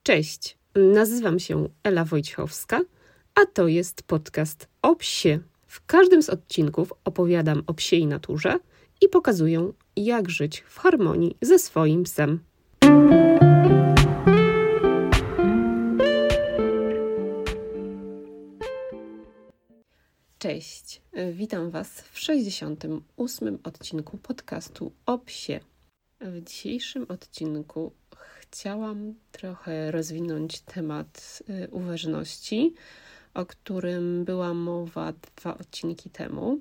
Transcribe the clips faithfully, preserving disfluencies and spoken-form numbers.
Cześć, nazywam się Ela Wojciechowska, a to jest podcast o psie. W każdym z odcinków opowiadam o psiej naturze i pokazuję, jak żyć w harmonii ze swoim psem. Cześć, witam Was w sześćdziesiątym ósmym odcinku podcastu o psie. W dzisiejszym odcinku chciałam trochę rozwinąć temat uważności, o którym była mowa dwa odcinki temu,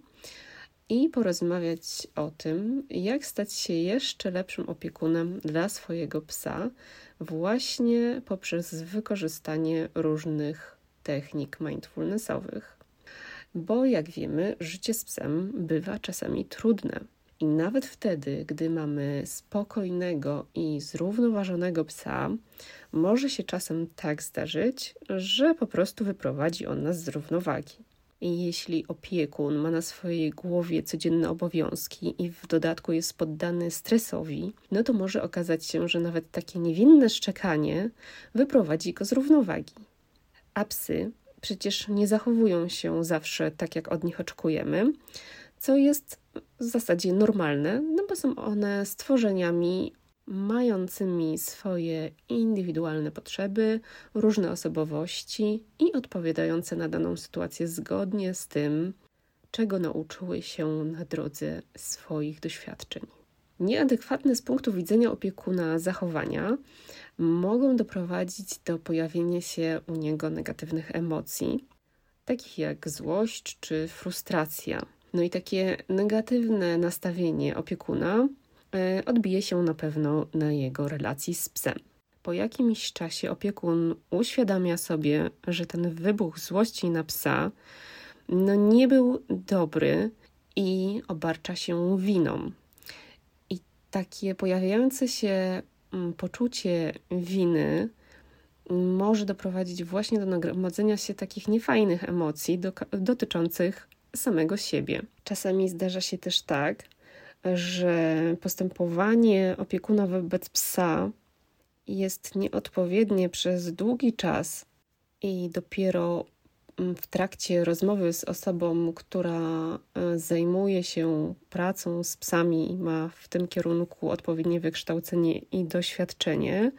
i porozmawiać o tym, jak stać się jeszcze lepszym opiekunem dla swojego psa właśnie poprzez wykorzystanie różnych technik mindfulnessowych. Bo jak wiemy, życie z psem bywa czasami trudne. I nawet wtedy, gdy mamy spokojnego i zrównoważonego psa, może się czasem tak zdarzyć, że po prostu wyprowadzi on nas z równowagi. I jeśli opiekun ma na swojej głowie codzienne obowiązki i w dodatku jest poddany stresowi, no to może okazać się, że nawet takie niewinne szczekanie wyprowadzi go z równowagi. A psy przecież nie zachowują się zawsze tak, jak od nich oczekujemy, co jest w zasadzie normalne, no bo są one stworzeniami mającymi swoje indywidualne potrzeby, różne osobowości i odpowiadające na daną sytuację zgodnie z tym, czego nauczyły się na drodze swoich doświadczeń. Nieadekwatne z punktu widzenia opiekuna zachowania mogą doprowadzić do pojawienia się u niego negatywnych emocji, takich jak złość czy frustracja. No i takie negatywne nastawienie opiekuna odbije się na pewno na jego relacji z psem. Po jakimś czasie opiekun uświadamia sobie, że ten wybuch złości na psa no nie był dobry i obarcza się winą. I takie pojawiające się poczucie winy może doprowadzić właśnie do nagromadzenia się takich niefajnych emocji do, dotyczących samego siebie. Czasami zdarza się też tak, że postępowanie opiekuna wobec psa jest nieodpowiednie przez długi czas i dopiero w trakcie rozmowy z osobą, która zajmuje się pracą z psami i ma w tym kierunku odpowiednie wykształcenie i doświadczenie,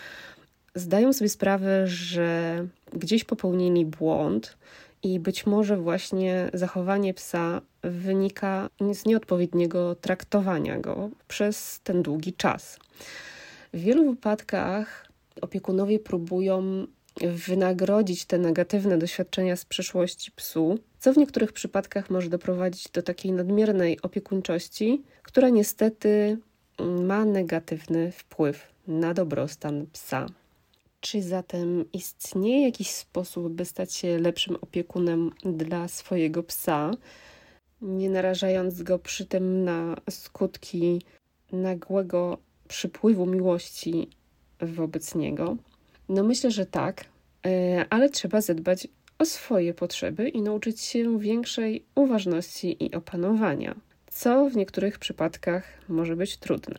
zdają sobie sprawę, że gdzieś popełnili błąd i być może właśnie zachowanie psa wynika z nieodpowiedniego traktowania go przez ten długi czas. W wielu wypadkach opiekunowie próbują wynagrodzić te negatywne doświadczenia z przeszłości psu, co w niektórych przypadkach może doprowadzić do takiej nadmiernej opiekuńczości, która niestety ma negatywny wpływ na dobrostan psa. Czy zatem istnieje jakiś sposób, by stać się lepszym opiekunem dla swojego psa, nie narażając go przy tym na skutki nagłego przypływu miłości wobec niego? No myślę, że tak, ale trzeba zadbać o swoje potrzeby i nauczyć się większej uważności i opanowania, co w niektórych przypadkach może być trudne.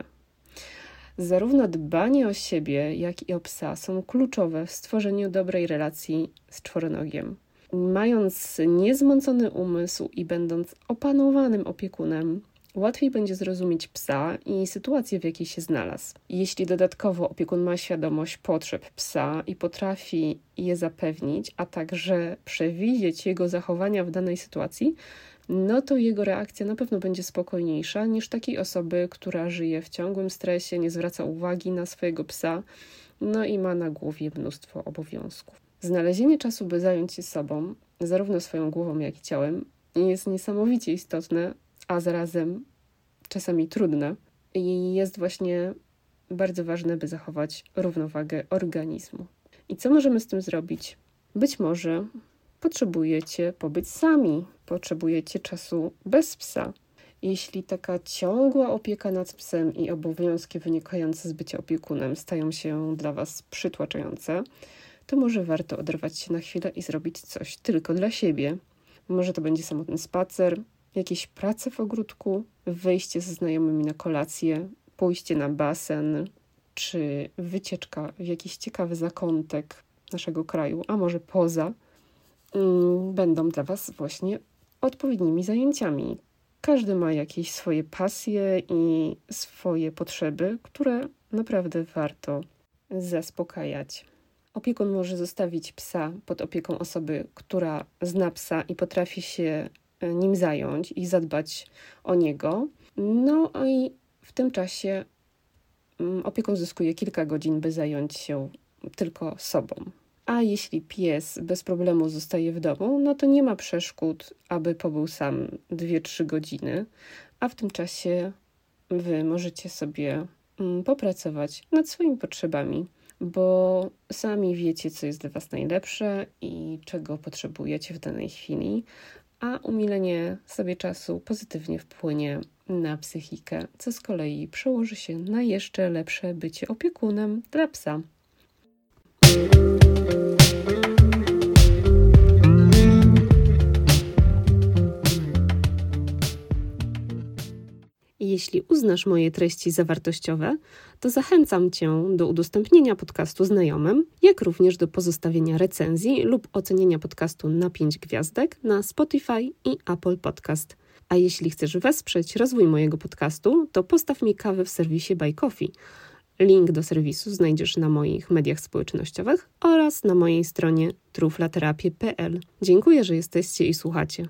Zarówno dbanie o siebie, jak i o psa są kluczowe w stworzeniu dobrej relacji z czworonogiem. Mając niezmącony umysł i będąc opanowanym opiekunem, łatwiej będzie zrozumieć psa i sytuację, w jakiej się znalazł. Jeśli dodatkowo opiekun ma świadomość potrzeb psa i potrafi je zapewnić, a także przewidzieć jego zachowania w danej sytuacji, no to jego reakcja na pewno będzie spokojniejsza niż takiej osoby, która żyje w ciągłym stresie, nie zwraca uwagi na swojego psa, no i ma na głowie mnóstwo obowiązków. Znalezienie czasu, by zająć się sobą, zarówno swoją głową, jak i ciałem, jest niesamowicie istotne, a zarazem czasami trudne i jest właśnie bardzo ważne, by zachować równowagę organizmu. I co możemy z tym zrobić? Być może potrzebujecie pobyć sami, potrzebujecie czasu bez psa. Jeśli taka ciągła opieka nad psem i obowiązki wynikające z bycia opiekunem stają się dla Was przytłaczające, to może warto oderwać się na chwilę i zrobić coś tylko dla siebie. Może to będzie samotny spacer, jakieś prace w ogródku, wyjście ze znajomymi na kolację, pójście na basen, czy wycieczka w jakiś ciekawy zakątek naszego kraju, a może poza, będą dla Was właśnie odpowiednimi zajęciami. Każdy ma jakieś swoje pasje i swoje potrzeby, które naprawdę warto zaspokajać. Opiekun może zostawić psa pod opieką osoby, która zna psa i potrafi się nim zająć i zadbać o niego. No i w tym czasie opiekun zyskuje kilka godzin, by zająć się tylko sobą. A jeśli pies bez problemu zostaje w domu, no to nie ma przeszkód, aby pobył sam dwie trzy godziny, a w tym czasie Wy możecie sobie popracować nad swoimi potrzebami, bo sami wiecie, co jest dla Was najlepsze i czego potrzebujecie w danej chwili, a umilenie sobie czasu pozytywnie wpłynie na psychikę, co z kolei przełoży się na jeszcze lepsze bycie opiekunem dla psa. Jeśli uznasz moje treści za wartościowe, to zachęcam Cię do udostępnienia podcastu znajomym, jak również do pozostawienia recenzji lub ocenienia podcastu na pięć gwiazdek na Spotify i Apple Podcast. A jeśli chcesz wesprzeć rozwój mojego podcastu, to postaw mi kawę w serwisie Buy Coffee. Link do serwisu znajdziesz na moich mediach społecznościowych oraz na mojej stronie truflaterapie kropka p l. Dziękuję, że jesteście i słuchacie.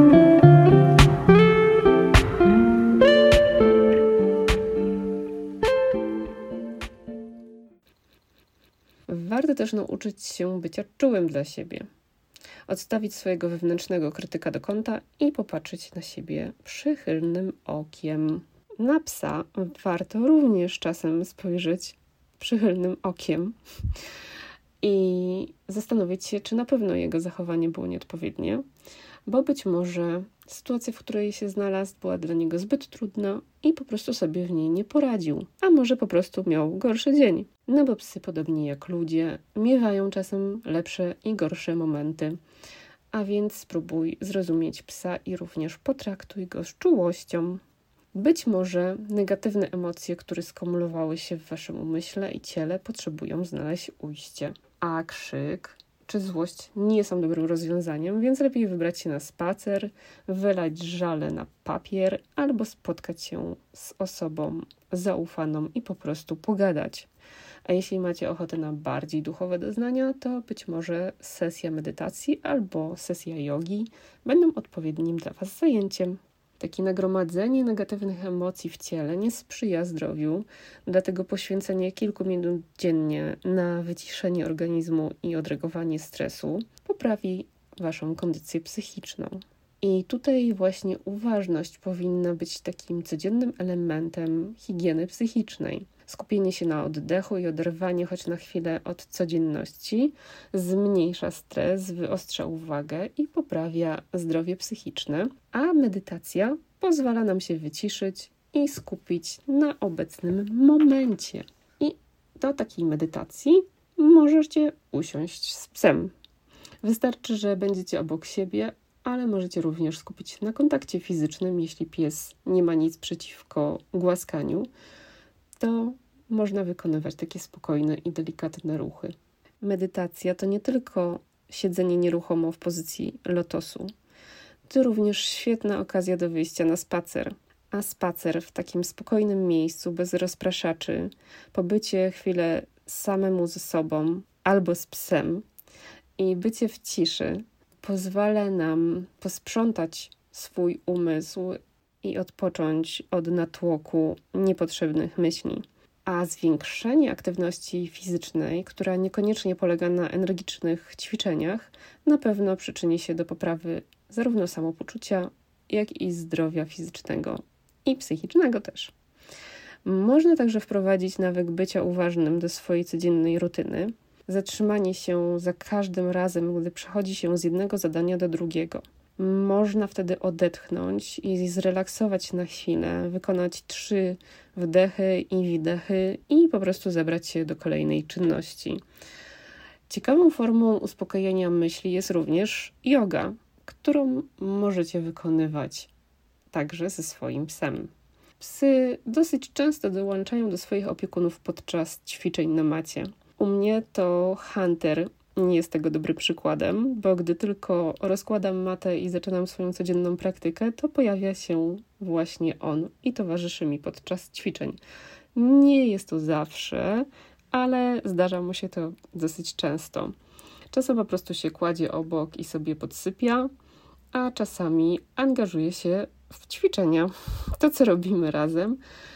Warto też nauczyć się bycia czułym dla siebie. Odstawić swojego wewnętrznego krytyka do kąta i popatrzeć na siebie przychylnym okiem. Na psa warto również czasem spojrzeć przychylnym okiem i zastanowić się, czy na pewno jego zachowanie było nieodpowiednie, bo być może sytuacja, w której się znalazł, była dla niego zbyt trudna i po prostu sobie w niej nie poradził, a może po prostu miał gorszy dzień. No bo psy, podobnie jak ludzie, miewają czasem lepsze i gorsze momenty, a więc spróbuj zrozumieć psa i również potraktuj go z czułością. Być może negatywne emocje, które skumulowały się w Waszym umyśle i ciele, potrzebują znaleźć ujście. A krzyk czy złość nie są dobrym rozwiązaniem, więc lepiej wybrać się na spacer, wylać żale na papier albo spotkać się z osobą zaufaną i po prostu pogadać. A jeśli macie ochotę na bardziej duchowe doznania, to być może sesja medytacji albo sesja jogi będą odpowiednim dla Was zajęciem. Takie nagromadzenie negatywnych emocji w ciele nie sprzyja zdrowiu, dlatego poświęcenie kilku minut dziennie na wyciszenie organizmu i odreagowanie stresu poprawi Waszą kondycję psychiczną. I tutaj właśnie uważność powinna być takim codziennym elementem higieny psychicznej. Skupienie się na oddechu i oderwanie choć na chwilę od codzienności zmniejsza stres, wyostrza uwagę i poprawia zdrowie psychiczne, a medytacja pozwala nam się wyciszyć i skupić na obecnym momencie. I do takiej medytacji możecie usiąść z psem. Wystarczy, że będziecie obok siebie, ale możecie również skupić się na kontakcie fizycznym, jeśli pies nie ma nic przeciwko głaskaniu, to można wykonywać takie spokojne i delikatne ruchy. Medytacja to nie tylko siedzenie nieruchomo w pozycji lotosu, to również świetna okazja do wyjścia na spacer. A spacer w takim spokojnym miejscu, bez rozpraszaczy, pobycie chwilę samemu ze sobą albo z psem i bycie w ciszy pozwala nam posprzątać swój umysł i odpocząć od natłoku niepotrzebnych myśli. A zwiększenie aktywności fizycznej, która niekoniecznie polega na energicznych ćwiczeniach, na pewno przyczyni się do poprawy zarówno samopoczucia, jak i zdrowia fizycznego i psychicznego też. Można także wprowadzić nawyk bycia uważnym do swojej codziennej rutyny, zatrzymanie się za każdym razem, gdy przechodzi się z jednego zadania do drugiego. Można wtedy odetchnąć i zrelaksować się na chwilę, wykonać trzy wdechy i wydechy i po prostu zabrać się do kolejnej czynności. Ciekawą formą uspokojenia myśli jest również joga, którą możecie wykonywać także ze swoim psem. Psy dosyć często dołączają do swoich opiekunów podczas ćwiczeń na macie. U mnie to Hunter nie jest tego dobrym przykładem, bo gdy tylko rozkładam matę i zaczynam swoją codzienną praktykę, to pojawia się właśnie on i towarzyszy mi podczas ćwiczeń. Nie jest to zawsze, ale zdarza mu się to dosyć często. Czasem po prostu się kładzie obok i sobie podsypia, a czasami angażuje się w ćwiczenia. To, co robimy razem,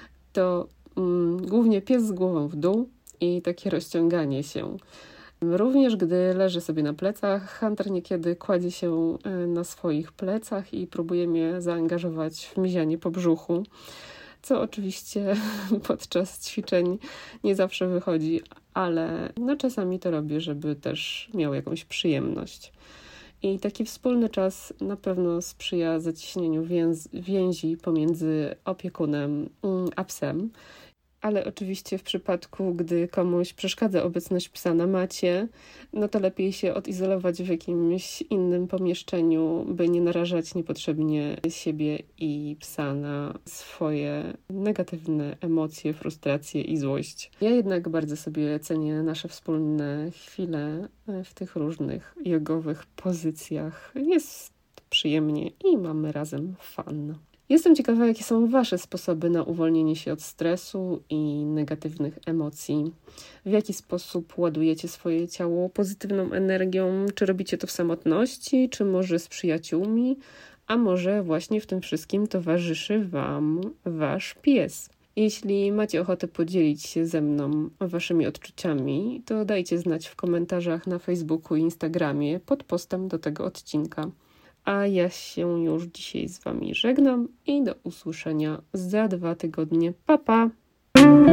to mm, głównie pies z głową w dół i takie rozciąganie się. Również gdy leży sobie na plecach, Hunter niekiedy kładzie się na swoich plecach i próbuje mnie zaangażować w mizianie po brzuchu, co oczywiście podczas ćwiczeń nie zawsze wychodzi, ale no czasami to robię, żeby też miał jakąś przyjemność. I taki wspólny czas na pewno sprzyja zacieśnieniu więz, więzi pomiędzy opiekunem a psem. Ale oczywiście w przypadku, gdy komuś przeszkadza obecność psa na macie, no to lepiej się odizolować w jakimś innym pomieszczeniu, by nie narażać niepotrzebnie siebie i psa na swoje negatywne emocje, frustracje i złość. Ja jednak bardzo sobie cenię nasze wspólne chwile w tych różnych jogowych pozycjach. Jest przyjemnie i mamy razem fan. Jestem ciekawa, jakie są Wasze sposoby na uwolnienie się od stresu i negatywnych emocji. W jaki sposób ładujecie swoje ciało pozytywną energią? Czy robicie to w samotności, czy może z przyjaciółmi? A może właśnie w tym wszystkim towarzyszy Wam Wasz pies? Jeśli macie ochotę podzielić się ze mną Waszymi odczuciami, to dajcie znać w komentarzach na Facebooku i Instagramie pod postem do tego odcinka. A ja się już dzisiaj z Wami żegnam i do usłyszenia za dwa tygodnie. Pa, pa!